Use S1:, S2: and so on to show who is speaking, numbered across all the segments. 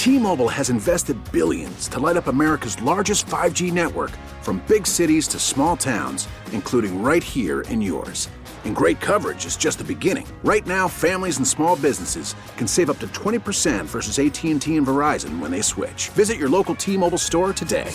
S1: T-Mobile has invested billions to light up America's largest 5G network, from big cities to small towns, including right here in yours. And great coverage is just the beginning. Right now, families and small businesses can save up to 20% versus AT&T and Verizon when they switch. Visit your local T-Mobile store today.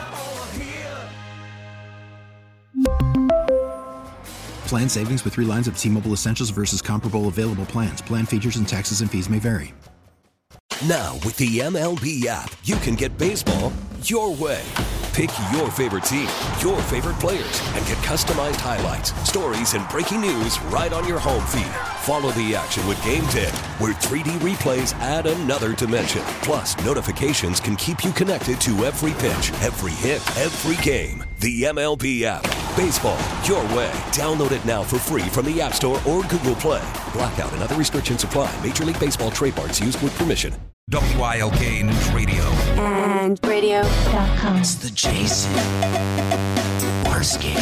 S2: Plan savings with 3 lines of T-Mobile Essentials versus comparable available plans. Plan features and taxes and fees may vary.
S3: Now, with the MLB app, you can get baseball your way. Pick your favorite team, your favorite players, and get customized highlights, stories, and breaking news right on your home feed. Follow the action with Game Day, where 3D replays add another dimension. Plus, notifications can keep you connected to every pitch, every hit, every game. The MLB app. Baseball your way. Download it now for free from the App Store or Google Play. Blackout and other restrictions apply. Major League Baseball trademarks used with permission.
S4: WILK News Radio.
S5: And radio.com.
S6: It's the Jason Barsky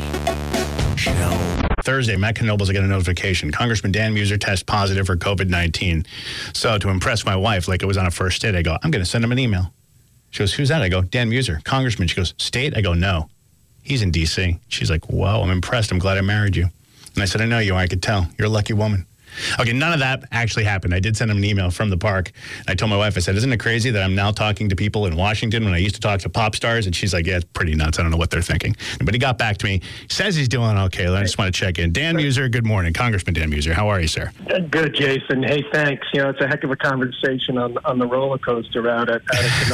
S6: Show.
S7: Thursday, Matt Knobles, I get a notification. Congressman Dan Muser tests positive for COVID-19. So to impress my wife, like it was on a first date, I go, I'm going to send him an email. She goes, who's that? I go, Dan Muser, Congressman. She goes, state? I go, no. He's in D.C. She's like, wow, I'm impressed. I'm glad I married you. And I said, I know you are. I could tell. You're a lucky woman. Okay, none of that actually happened. I did send him an email from the park. I told my wife, I said, isn't it crazy that I'm now talking to people in Washington when I used to talk to pop stars? And she's like, yeah, it's pretty nuts. I don't know what they're thinking. But he got back to me. He says he's doing okay. I just want to check in. Dan Muser, good morning. Congressman Dan Muser, how are you, sir?
S8: Good, Jason. Hey, thanks. You know, it's a heck of a conversation on the roller coaster out at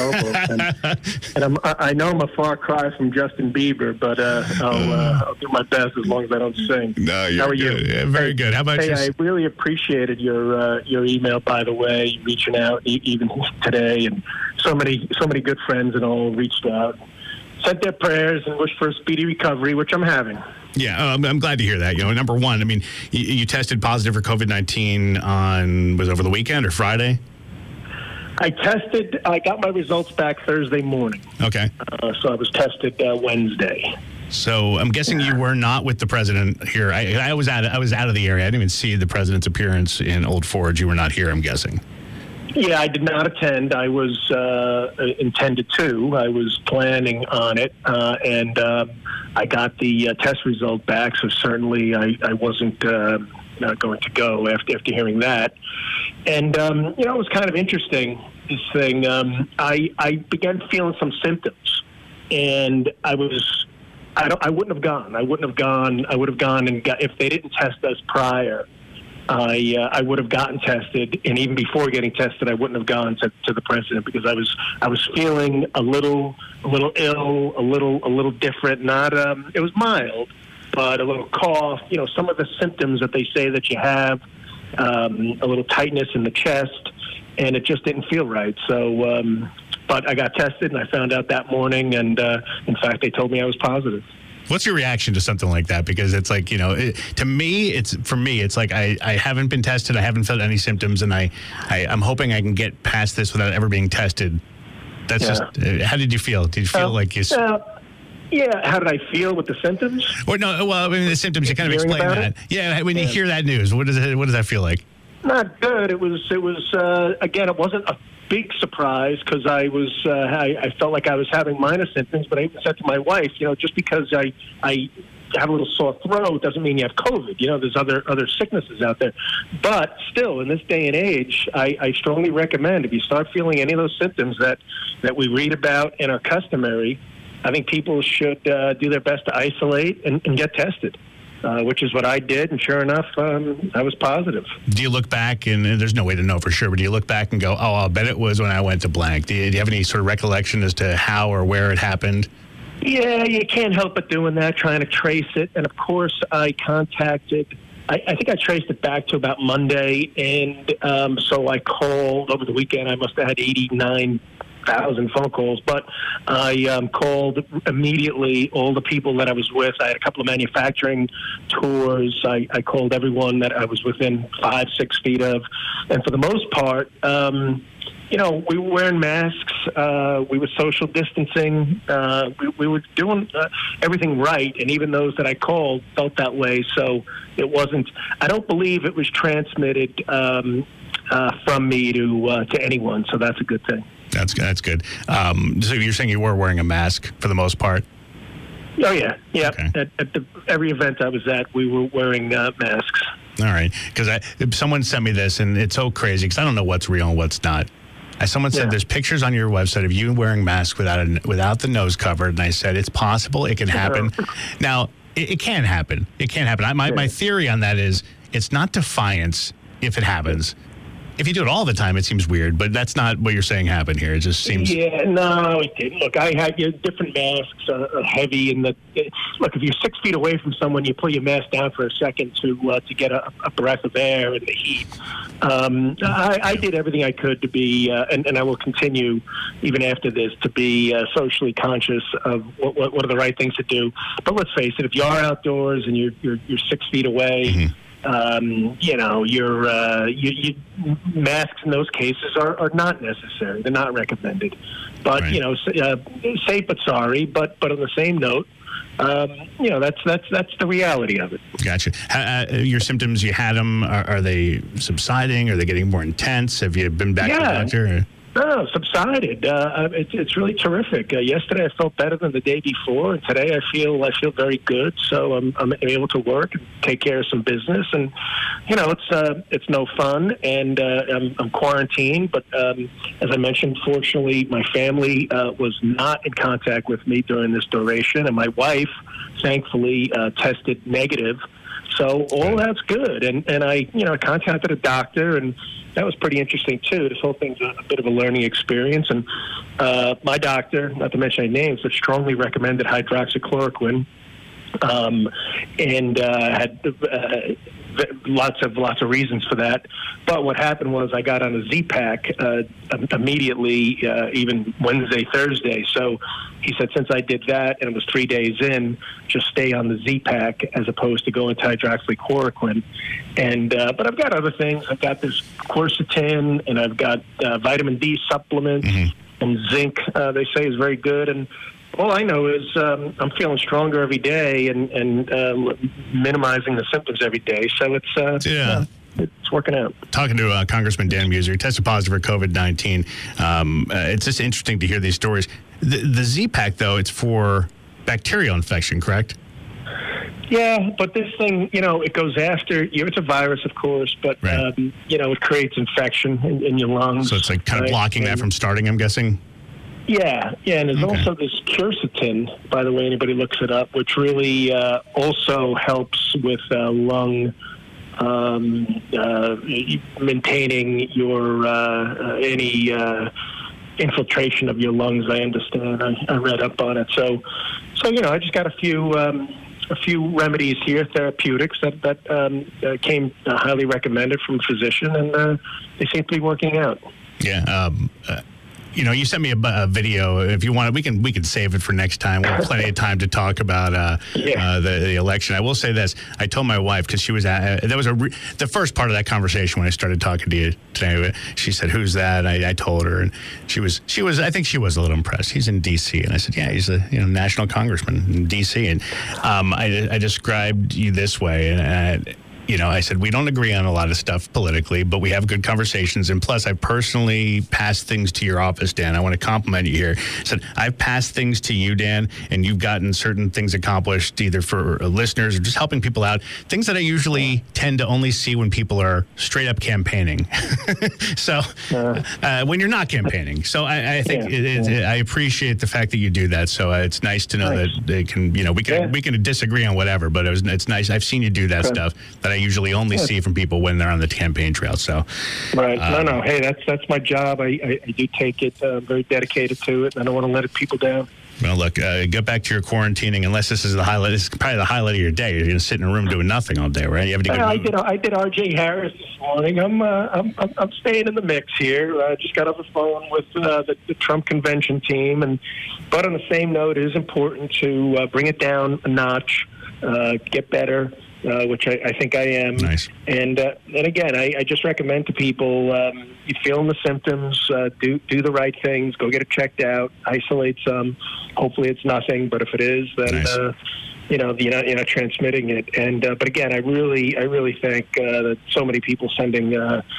S8: Knobles. and I know I'm a far cry from Justin Bieber, but I'll do my best as long as I don't sing.
S7: No,
S8: how are
S7: good.
S8: you?
S7: Yeah, very good. How about you?
S8: I really appreciated your email, by the way, reaching out even today, and so many good friends and all reached out, sent their prayers, and wished for a speedy recovery, which I'm having.
S7: Yeah, I'm glad to hear that. You know, number one, I mean, you tested positive for COVID-19 was it over the weekend or Friday?
S8: I got my results back Thursday morning.
S7: Okay.
S8: So I was tested Wednesday.
S7: So I'm guessing you were not with the president here. I was out of the area. I didn't even see the president's appearance in Old Forge. You were not here, I'm guessing.
S8: Yeah, I did not attend. I was intended to. I was planning on it, and I got the test result back. So certainly, I wasn't not going to go after hearing that. And you know, it was kind of interesting. This thing, I began feeling some symptoms, and I wouldn't have gone. I would have gone and got, if they didn't test us prior. I would have gotten tested, and even before getting tested, I wouldn't have gone to the president because I was feeling a little ill, a little different. Not it was mild, but a little cough. You know, some of the symptoms that they say that you have, a little tightness in the chest, and it just didn't feel right. So, but I got tested, and I found out that morning, and in fact, they told me I was positive.
S7: What's your reaction to something like that? Because it's like, you know, for me, it's like I haven't been tested. I haven't felt any symptoms, and I'm hoping I can get past this without ever being tested. That's just, how did you feel? Did you feel like you...
S8: Yeah, how did I feel with the symptoms?
S7: Well, no, well, I mean, the symptoms, you kind of explain that. Yeah, when you hear that news, what does that feel like? Not
S8: good. It was again, it wasn't a big surprise because I felt like I was having minor symptoms, but I even said to my wife, you know, just because I have a little sore throat doesn't mean you have COVID. You know, there's other sicknesses out there. But still, in this day and age, I strongly recommend if you start feeling any of those symptoms that we read about and are customary, I think people should do their best to isolate and get tested. Which is what I did, and sure enough, I was positive.
S7: Do you look back, and there's no way to know for sure, but do you look back and go, oh, I'll bet it was when I went to blank? Do you have any sort of recollection as to how or where it happened?
S8: Yeah, you can't help but doing that, trying to trace it. And, of course, I contacted I think I traced it back to about Monday, and so I called over the weekend. I must have had 89,000 phone calls, but I called immediately all the people that I was with. I had a couple of manufacturing tours. I called everyone that I was within 5-6 feet of, and for the most part, you know, we were wearing masks. We were social distancing. We were doing everything right, and even those that I called felt that way. So it wasn't. I don't believe it was transmitted from me to anyone. So that's a good thing.
S7: That's good. So you're saying you were wearing a mask for the most part?
S8: Oh, yeah. Yeah.
S7: Okay.
S8: At every event I was at, we were wearing masks.
S7: All right. Because someone sent me this, and it's so crazy because I don't know what's real and what's not. Someone said there's pictures on your website of you wearing masks without the nose covered, and I said it's possible, it can happen. Now, it can happen. It can happen. My theory on that is it's not defiance if it happens. If you do it all the time, it seems weird, but that's not what you're saying happened here. It just seems...
S8: Yeah, no, it didn't. Look, I had different masks are heavy. Look, if you're 6 feet away from someone, you pull your mask down for a second to get a breath of air in the heat. I did everything I could to be, and I will continue even after this, to be socially conscious of what are the right things to do. But let's face it, if you are outdoors and you're 6 feet away... your masks in those cases are not necessary. They're not recommended. But safe but sorry. But on the same note, that's the reality of it.
S7: Gotcha. Your symptoms, you had them. Are they subsiding? Are they getting more intense? Have you been back to the doctor? Or?
S8: No, subsided. It's really terrific. Yesterday I felt better than the day before, and today I feel very good. So I'm able to work and take care of some business, and it's no fun, and I'm quarantined. But as I mentioned, fortunately, my family was not in contact with me during this duration, and my wife, thankfully, tested negative. So all that's good, and I contacted a doctor, and that was pretty interesting too. This whole thing's a bit of a learning experience, and my doctor, not to mention any names, but strongly recommended hydroxychloroquine, and had lots of reasons for that. But what happened was I got on a Z-Pack immediately, even Wednesday, Thursday. So he said, since I did that and it was 3 days in, just stay on the Z-Pack as opposed to going to hydroxychloroquine. And but I've got other things. I've got this quercetin, and I've got vitamin D supplements, and zinc, they say, is very good. And all I know is I'm feeling stronger every day and minimizing the symptoms every day. So it's working out.
S7: Talking to Congressman Dan Mueser, he tested positive for COVID-19. It's just interesting to hear these stories. The Z-Pack, though, it's for bacterial infection, correct?
S8: Yeah, but this thing, it goes after you. It's a virus, of course, but, it creates infection in your lungs.
S7: So it's like kind of blocking that from starting, I'm guessing?
S8: Yeah, and there's also this quercetin, by the way, anybody looks it up, which really also helps with lung maintaining your any infiltration of your lungs. I understand. I read up on it. So I just got a few remedies here, therapeutics that came highly recommended from a physician, and they seem to be working out.
S7: Yeah. You sent me a video. If you want, we can save it for next time. We have plenty of time to talk about the election. I will say this: I told my wife, because she was the first part of that conversation when I started talking to you today. She said, "Who's that?" I told her, and she was. I think she was a little impressed. He's in D.C., and I said, "Yeah, he's a national congressman in D.C." And I described you this way, and. I said, we don't agree on a lot of stuff politically, but we have good conversations. And plus, I personally passed things to your office, Dan. I want to compliment you here. I said, I've passed things to you, Dan, and you've gotten certain things accomplished either for listeners or just helping people out. Things that I usually tend to only see when people are straight up campaigning. So when you're not campaigning. So I think I appreciate the fact that you do that. So it's nice to know that they can, we can disagree on whatever, but it's nice. I've seen you do that stuff that I usually only see from people when they're on the campaign trail. So,
S8: right. No. Hey, that's my job. I do take it. Very dedicated to it. And I don't want to let people down.
S7: Well, look, get back to your quarantining. Unless this is the highlight. This is probably the highlight of your day. You're going to sit in a room doing nothing all day, right? You have
S8: I did R.J. Harris this morning. I'm staying in the mix here. I just got off the phone with the Trump convention team, but on the same note, it is important to bring it down a notch, get better. Which I think I am.
S7: Nice.
S8: And again, I just recommend to people, you feeling the symptoms, do the right things, go get it checked out, isolate some. Hopefully it's nothing, but if it is, then you're not transmitting it. And but again, I really think that so many people sending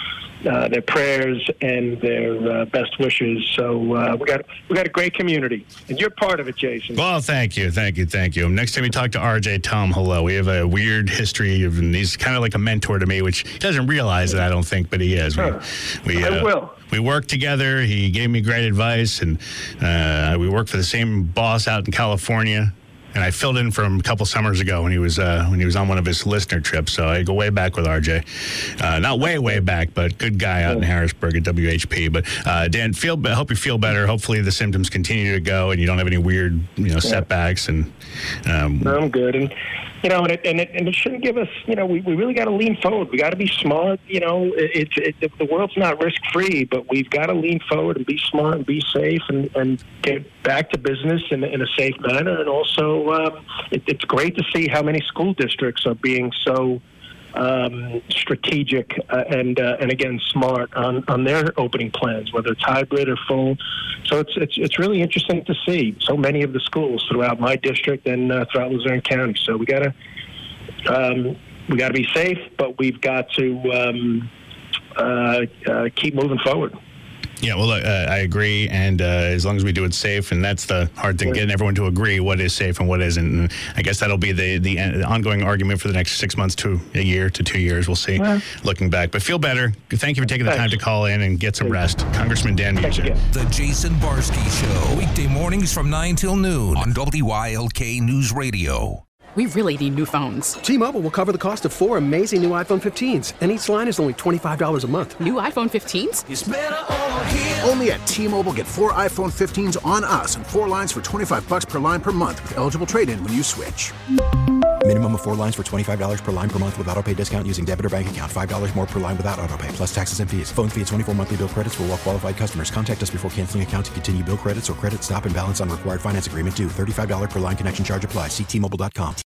S8: their prayers and their best wishes. So we got a great community, and you're part of it, Jason.
S7: Well, thank you. Next time you talk to RJ, tell him hello. We have a weird history of, and he's kind of like a mentor to me, which he doesn't realize it, I don't think, but he is.
S8: I will.
S7: We worked together. He gave me great advice, and we worked for the same boss out in California. And I filled in for him a couple summers ago when he was on one of his listener trips. So I go way back with RJ. Not way back, but good guy out in Harrisburg at WHP. But Dan, I hope you feel better. Hopefully the symptoms continue to go and you don't have any weird setbacks. And
S8: no, I'm good. And it shouldn't give us. We really got to lean forward. We got to be smart. The world's not risk free, but we've got to lean forward and be smart and be safe and get back to business in a safe manner. And also, it's great to see how many school districts are being so strategic and again smart on their opening plans, whether it's hybrid or full. So it's really interesting to see so many of the schools throughout my district and throughout Luzerne County. So we gotta be safe, but we've got to keep moving forward.
S7: Yeah, well, I agree, and as long as we do it safe, and that's the hard thing, getting everyone to agree what is safe and what isn't. And I guess that'll be the ongoing argument for the next 6 months to a year to 2 years. We'll see, looking back. But feel better. Thank you for taking the time to call in and get some rest. Congressman Dan Muser.
S4: The Jason Barsky Show, weekday mornings from 9 till noon on WYLK News Radio.
S9: We really need new phones.
S10: T-Mobile will cover the cost of 4 amazing new iPhone 15s, and each line is only $25 a month.
S9: New iPhone 15s?
S6: It's better over here.
S1: Only at T-Mobile, get 4 iPhone 15s on us and 4 lines for $25 per line per month with eligible trade-in when you switch.
S2: Minimum of 4 lines for $25 per line per month with autopay discount using debit or bank account. $5 more per line without autopay, plus taxes and fees. Phone fee at 24 monthly bill credits for well-qualified customers. Contact us before canceling account to continue bill credits or credit stop and balance on required finance agreement due. $35 per line connection charge applies. See T-Mobile.com.